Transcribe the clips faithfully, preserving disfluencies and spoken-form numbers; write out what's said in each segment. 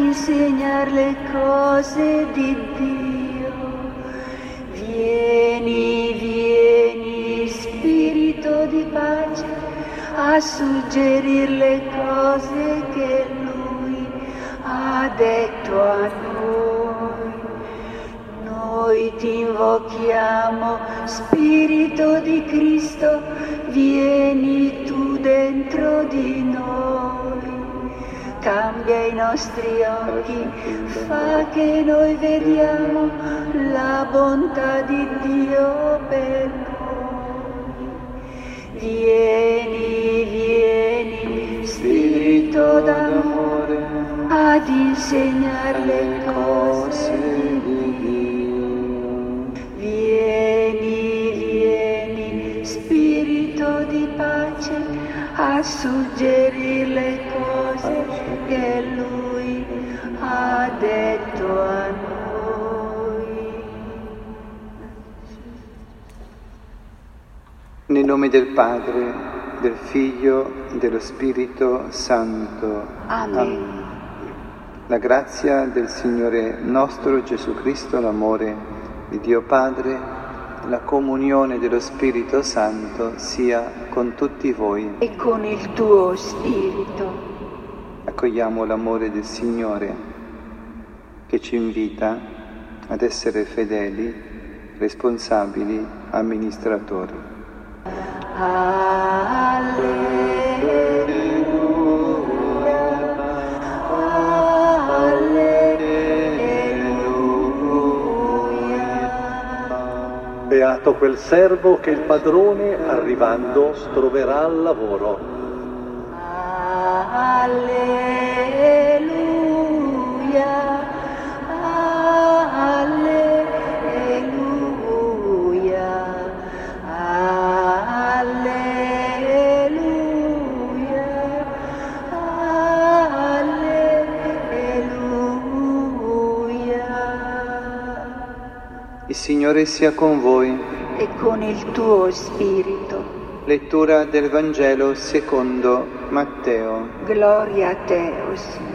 insegnar le cose di Dio. Vieni, vieni, Spirito di pace, a suggerir le cose che Lui ha detto a noi. Noi ti invochiamo, Spirito di Cristo, vieni tu dentro di noi. Cambia i nostri occhi, fa che noi vediamo la bontà di Dio per noi. Vieni, vieni, Spirito d'amore, ad insegnare le cose di Dio. Vieni, vieni, Spirito di pace, a suggerire le cose che Lui ha detto a noi. Nel nome del Padre, del Figlio e dello Spirito Santo. Amen. La grazia del Signore nostro Gesù Cristo, l'amore di Dio Padre, la comunione dello Spirito Santo sia con tutti voi. E con il tuo spirito. Accogliamo l'amore del Signore che ci invita ad essere fedeli, responsabili amministratori. Alleluia. Beato quel servo che il padrone, arrivando, troverà al lavoro. Alleluia, alleluia, alleluia, alleluia. Il Signore sia con voi. E con il tuo spirito. Lettura del Vangelo secondo Matteo. Gloria a te, o Signore.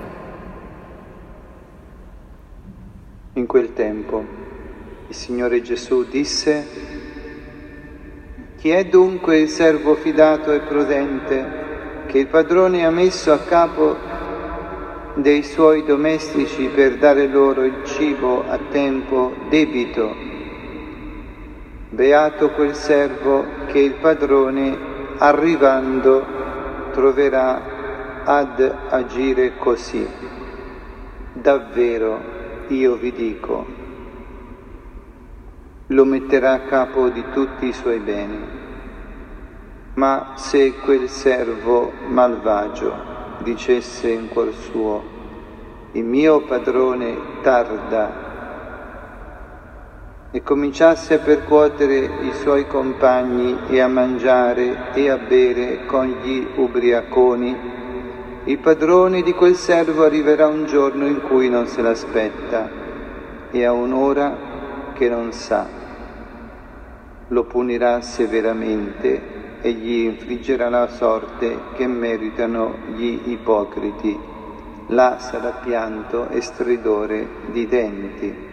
In quel tempo il Signore Gesù disse: chi è dunque il servo fidato e prudente che il padrone ha messo a capo dei suoi domestici per dare loro il cibo a tempo debito? Beato quel servo che il padrone, arrivando, troverà ad agire così. Davvero, io vi dico, lo metterà a capo di tutti i suoi beni. Ma se quel servo malvagio dicesse in cuor suo: il mio padrone tarda, e cominciasse a percuotere i suoi compagni e a mangiare e a bere con gli ubriaconi, il padrone di quel servo arriverà un giorno in cui non se l'aspetta e a un'ora che non sa. Lo punirà severamente e gli infliggerà la sorte che meritano gli ipocriti. Là sarà pianto e stridore di denti.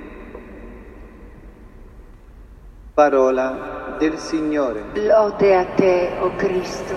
Parola del Signore. Lode a te, o Cristo.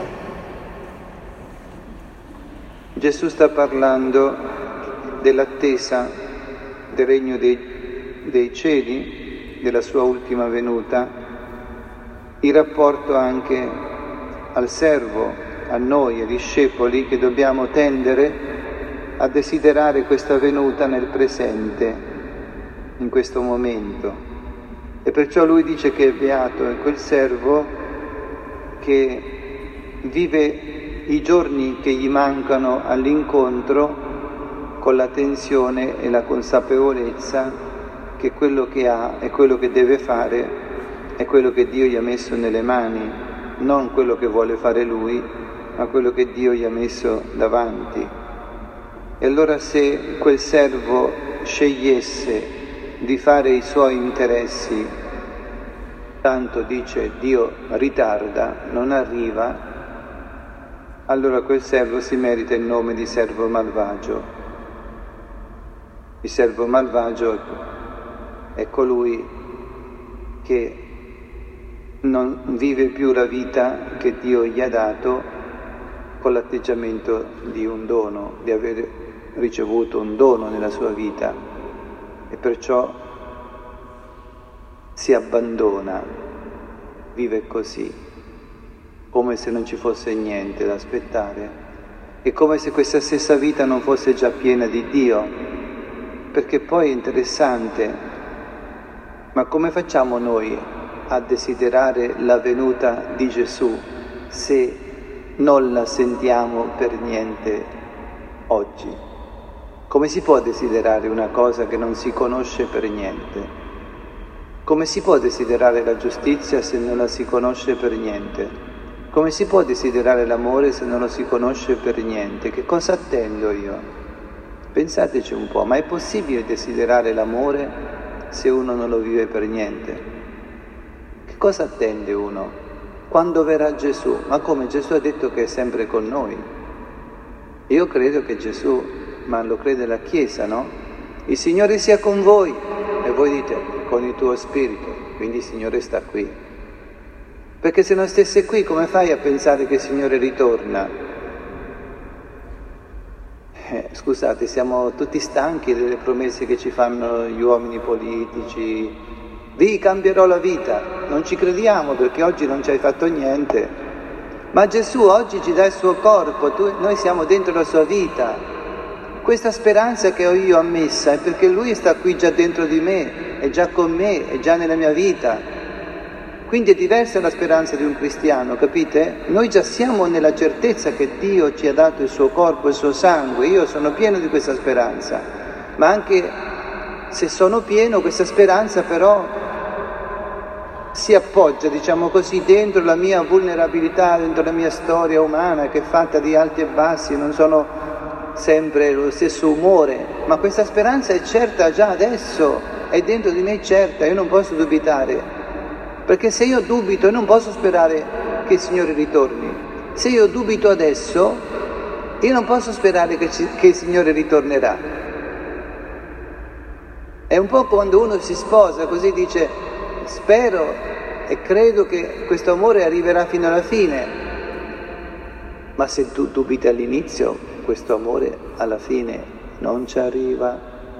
Gesù sta parlando dell'attesa del regno dei, dei cieli, della sua ultima venuta, in rapporto anche al servo, a noi, ai discepoli, che dobbiamo tendere a desiderare questa venuta nel presente, in questo momento. E perciò lui dice che è beato è quel servo che vive i giorni che gli mancano all'incontro con la tensione e la consapevolezza che quello che ha e quello che deve fare è quello che Dio gli ha messo nelle mani, non quello che vuole fare lui, ma quello che Dio gli ha messo davanti. E allora se quel servo scegliesse di fare i suoi interessi, tanto dice Dio ritarda, non arriva, allora quel servo si merita il nome di servo malvagio. Il servo malvagio è colui che non vive più la vita che Dio gli ha dato con l'atteggiamento di un dono, di aver ricevuto un dono nella sua vita, e perciò si abbandona, vive così, come se non ci fosse niente da aspettare, e come se questa stessa vita non fosse già piena di Dio, perché poi è interessante, ma come facciamo noi a desiderare la venuta di Gesù se non la sentiamo per niente oggi? Come si può desiderare una cosa che non si conosce per niente? Come si può desiderare la giustizia se non la si conosce per niente? Come si può desiderare l'amore se non lo si conosce per niente? Che cosa attendo io? Pensateci un po', ma è possibile desiderare l'amore se uno non lo vive per niente? Che cosa attende uno? Quando verrà Gesù? Ma come? Gesù ha detto che è sempre con noi. Io credo che Gesù, ma lo crede la Chiesa, no? Il Signore sia con voi. E voi dite, con il tuo spirito, quindi il Signore sta qui. Perché se non stesse qui, come fai a pensare che il Signore ritorna? Eh, scusate, siamo tutti stanchi delle promesse che ci fanno gli uomini politici. Vi cambierò la vita. Non ci crediamo perché oggi non ci hai fatto niente. Ma Gesù oggi ci dà il suo corpo, tu, noi siamo dentro la sua vita. Questa speranza che ho io ammessa è perché Lui sta qui già dentro di me, è già con me, è già nella mia vita. Quindi è diversa la speranza di un cristiano, capite? Noi già siamo nella certezza che Dio ci ha dato il suo corpo, il suo sangue. Io sono pieno di questa speranza, ma anche se sono pieno, questa speranza però si appoggia, diciamo così, dentro la mia vulnerabilità, dentro la mia storia umana che è fatta di alti e bassi, non sono sempre lo stesso umore, ma questa speranza è certa già adesso, è dentro di me certa, io non posso dubitare, perché se io dubito io non posso sperare che il Signore ritorni. Se io dubito adesso, io non posso sperare che, ci, che il Signore ritornerà. È un po' quando uno si sposa, così dice, spero e credo che questo amore arriverà fino alla fine, ma se tu dubiti all'inizio, questo amore alla fine non ci arriva.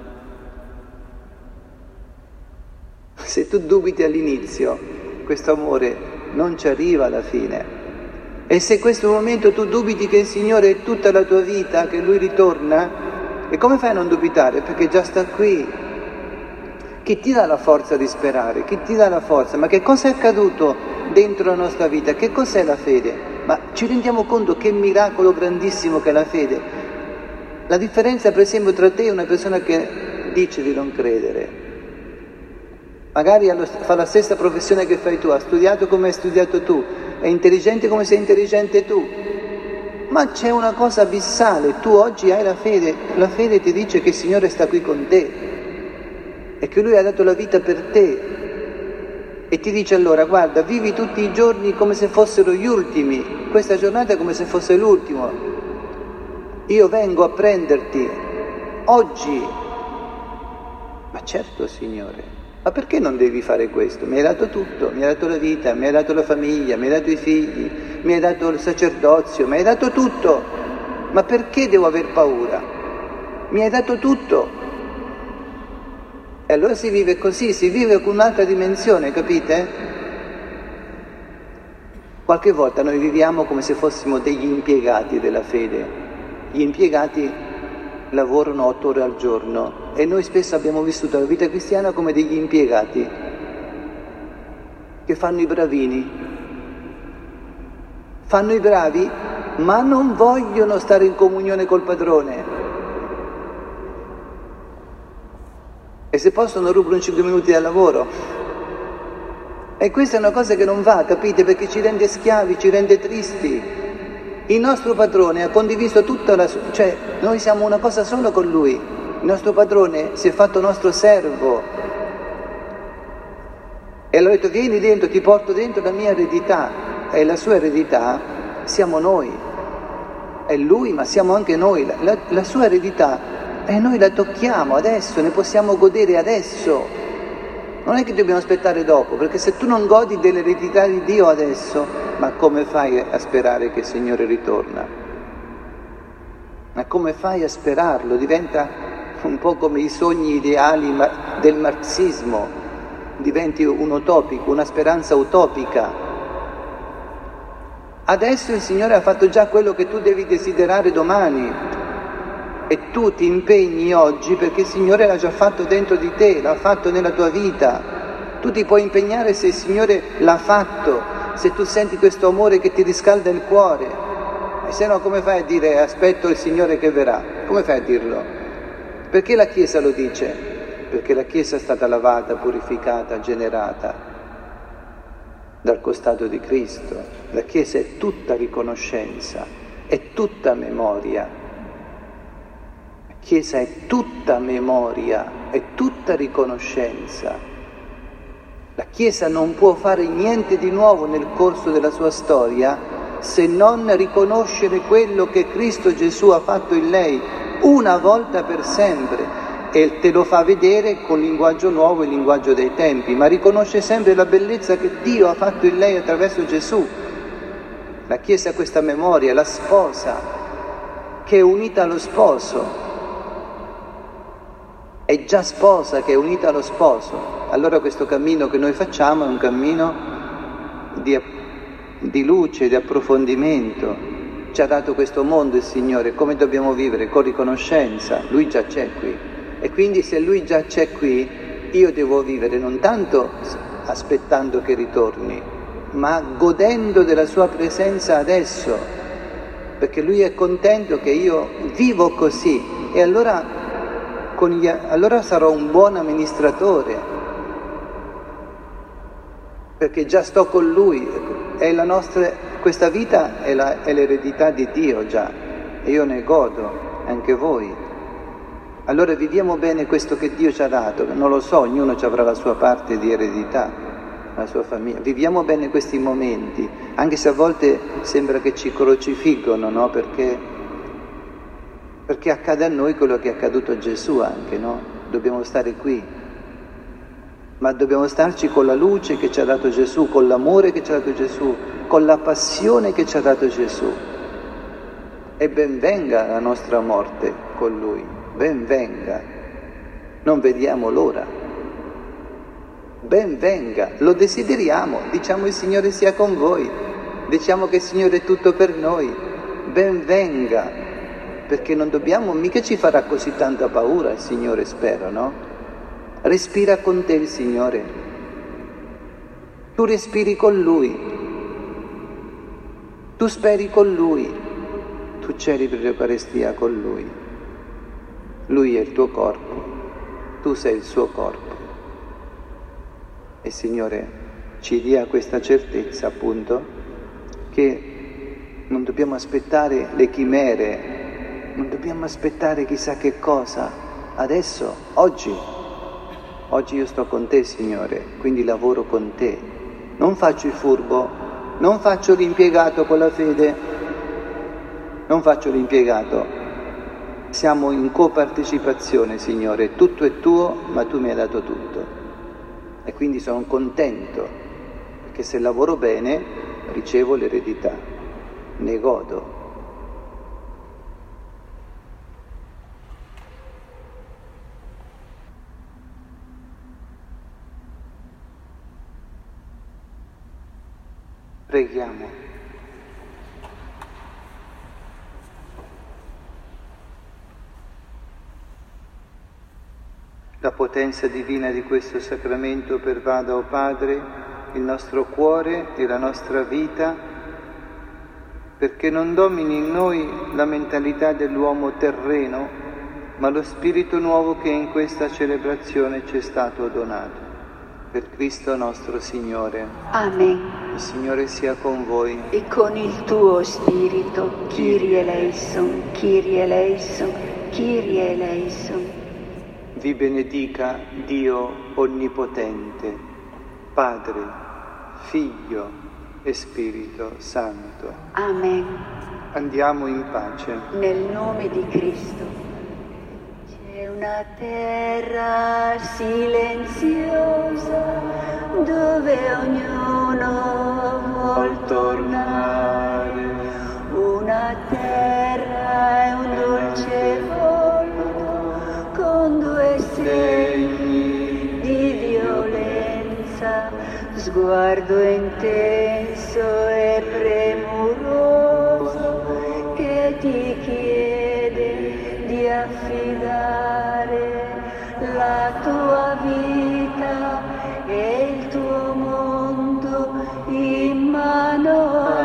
Se tu dubiti all'inizio, questo amore non ci arriva alla fine. E se in questo momento tu dubiti che il Signore è tutta la tua vita, che Lui ritorna, e come fai a non dubitare? Perché già sta qui. Chi ti dà la forza di sperare? Chi ti dà la forza? Ma che cosa è accaduto dentro la nostra vita? Che cos'è la fede? Ma ci rendiamo conto che miracolo grandissimo che è la fede? La differenza per esempio tra te e una persona che dice di non credere, magari fa la stessa professione che fai tu, ha studiato come hai studiato tu, è intelligente come sei intelligente tu, ma c'è una cosa abissale, tu oggi hai la fede, la fede ti dice che il Signore sta qui con te e che Lui ha dato la vita per te. E ti dice allora, guarda, vivi tutti i giorni come se fossero gli ultimi, questa giornata è come se fosse l'ultimo. Io vengo a prenderti oggi. Ma certo, Signore, ma perché non devi fare questo? Mi hai dato tutto, mi hai dato la vita, mi hai dato la famiglia, mi hai dato i figli, mi hai dato il sacerdozio, mi hai dato tutto. Ma perché devo aver paura? Mi hai dato tutto. E allora si vive così, si vive con un'altra dimensione, capite? Qualche volta noi viviamo come se fossimo degli impiegati della fede. Gli impiegati lavorano otto ore al giorno e noi spesso abbiamo vissuto la vita cristiana come degli impiegati che fanno i bravini. Fanno i bravi, ma non vogliono stare in comunione col padrone. E se possono rubano cinque minuti dal lavoro. E questa è una cosa che non va, capite? Perché ci rende schiavi, ci rende tristi. Il nostro padrone ha condiviso tutta la sua... cioè noi siamo una cosa sola con Lui. Il nostro padrone si è fatto nostro servo. E allora ha detto, vieni dentro, ti porto dentro la mia eredità. E la sua eredità siamo noi. È Lui, ma siamo anche noi. La, la, la sua eredità e noi la tocchiamo adesso, ne possiamo godere adesso. Non è che dobbiamo aspettare dopo, perché se tu non godi dell'eredità di Dio adesso, ma come fai a sperare che il Signore ritorna? Ma come fai a sperarlo? Diventa un po' come i sogni ideali del marxismo, diventi un utopico, una speranza utopica. Adesso il Signore ha fatto già quello che tu devi desiderare domani e tu ti impegni oggi perché il Signore l'ha già fatto dentro di te, l'ha fatto nella tua vita. Tu ti puoi impegnare se il Signore l'ha fatto, se tu senti questo amore che ti riscalda il cuore. E se no come fai a dire aspetto il Signore che verrà? Come fai a dirlo? Perché la Chiesa lo dice? Perché la Chiesa è stata lavata, purificata, generata dal costato di Cristo. La Chiesa è tutta riconoscenza, è tutta memoria. La Chiesa è tutta memoria, è tutta riconoscenza. La Chiesa non può fare niente di nuovo nel corso della sua storia se non riconoscere quello che Cristo Gesù ha fatto in lei una volta per sempre. E te lo fa vedere con linguaggio nuovo, il linguaggio dei tempi, ma riconosce sempre la bellezza che Dio ha fatto in lei attraverso Gesù. La Chiesa ha questa memoria, la sposa, che è unita allo sposo, è già sposa che è unita allo sposo. Allora questo cammino che noi facciamo è un cammino di, di luce, di approfondimento. Ci ha dato questo mondo il Signore, come dobbiamo vivere? Con riconoscenza, Lui già c'è qui. E quindi se Lui già c'è qui, io devo vivere non tanto aspettando che ritorni, ma godendo della Sua presenza adesso, perché Lui è contento che io vivo così e allora, con gli, allora sarò un buon amministratore, perché già sto con Lui, è la nostra, questa vita è, la, è l'eredità di Dio già, e io ne godo, anche voi. Allora viviamo bene questo che Dio ci ha dato, non lo so, ognuno ci avrà la sua parte di eredità, la sua famiglia. Viviamo bene questi momenti, anche se a volte sembra che ci crocifiggono, no? Perché, perché accade a noi quello che è accaduto a Gesù anche, no? Dobbiamo stare qui, ma dobbiamo starci con la luce che ci ha dato Gesù, con l'amore che ci ha dato Gesù, con la passione che ci ha dato Gesù. E ben venga la nostra morte con Lui. Ben venga, non vediamo l'ora, ben venga, lo desideriamo, diciamo il Signore sia con voi, diciamo che il Signore è tutto per noi, ben venga, perché non dobbiamo, mica ci farà così tanta paura il Signore, spero, no? Respira con te il Signore, tu respiri con Lui, tu speri con Lui, tu celebri l'Eucaristia con Lui. Lui è il tuo corpo, tu sei il suo corpo. E Signore ci dia questa certezza appunto che non dobbiamo aspettare le chimere, non dobbiamo aspettare chissà che cosa. Adesso, oggi, oggi io sto con te Signore, quindi lavoro con te. Non faccio il furbo, non faccio l'impiegato con la fede, non faccio l'impiegato. Siamo in copartecipazione, Signore, tutto è tuo, ma tu mi hai dato tutto. E quindi sono contento, perché se lavoro bene ricevo l'eredità, ne godo. Preghiamo. La potenza divina di questo sacramento pervada, o Padre, il nostro cuore e la nostra vita, perché non domini in noi la mentalità dell'uomo terreno, ma lo spirito nuovo che in questa celebrazione ci è stato donato. Per Cristo nostro Signore. Amen. Il Signore sia con voi. E con il tuo spirito, Kyrie eleison, Kyrie eleison, Kyrie eleison. Vi benedica Dio Onnipotente, Padre, Figlio e Spirito Santo. Amen. Andiamo in pace. Nel nome di Cristo. Una terra silenziosa dove ognuno vuol tornare, una terra e un dolce volto con due segni di violenza, sguardo intenso e premuroso che ti chiede di affidare la tua vita e il tuo mondo in mano a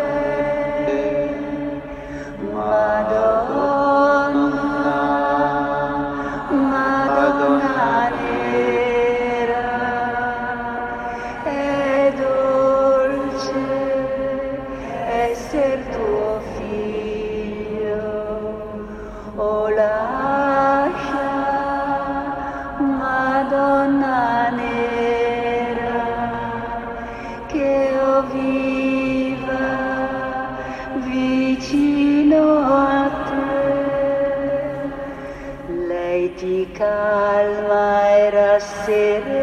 lei. Madonna, Madonna nera, è dolce esser tuo figlio, o lascia, Madonna nera, che io viva vicino a te. Lei ti calma e rasserena